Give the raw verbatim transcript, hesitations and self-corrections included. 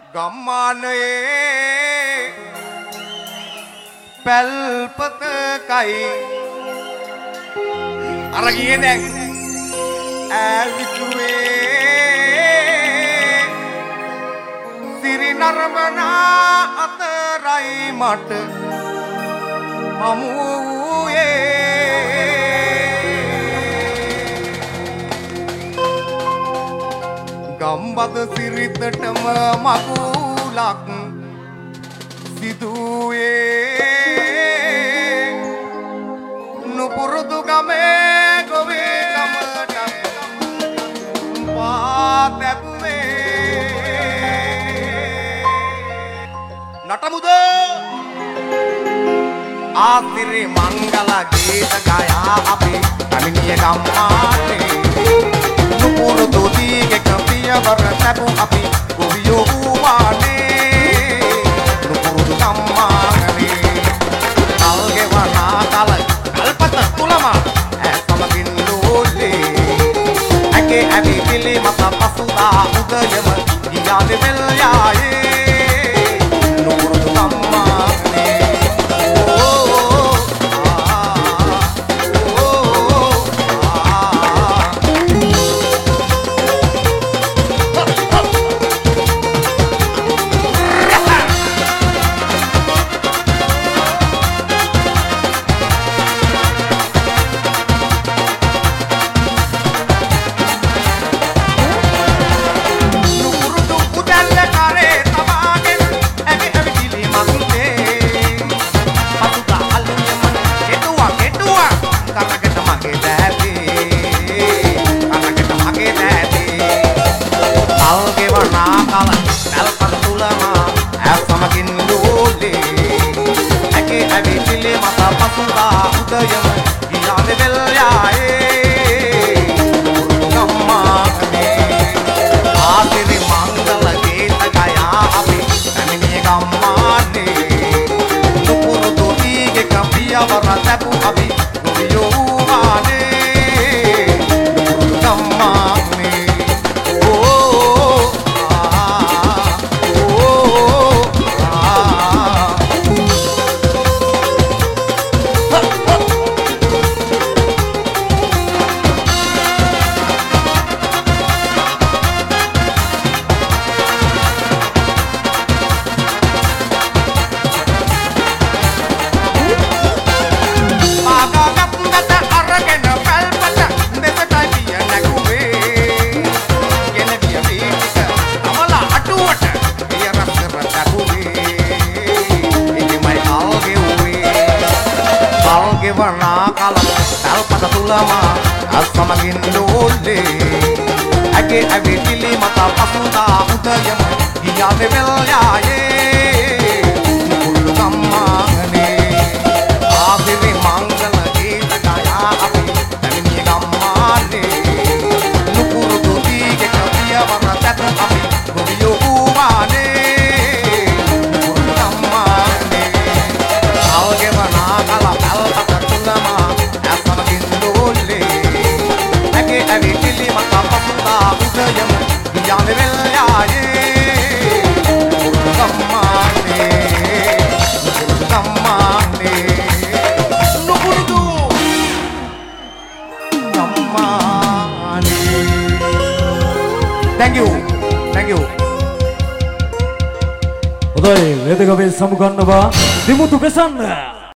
ගම්මානයේ පැල්පතකයි අර ගියේ දැන් ඇවිතුවේ සිරි නරඹනා අතරයි මට හමුවේ ගම්බද සිරිතටම මගුලක් සිදුවේ නුපුරුදු ගමේ ගොවේ ගමට පාතැබුවේ නටමුද ආසිරි මංගල ගීත ගයා අපි කමිනිය ගම්මානේ නුපුරුදු දීගේ කපියවර තැබු අපි ගොවියෝ වූවානේ නුපුරුදු ගම්මානේ කල්ගේ වනා කල කල්පත තුලම ඇස් සමගින් ලෝලේ ඇගේ ඇවි පිළි මත පසුදා උදයම ගියානේ මෙල් යායේ නුපුරුදු ගම්මානේ Thank you. Thank you. Odai, wede gawe samugannava Dimutu Besanna.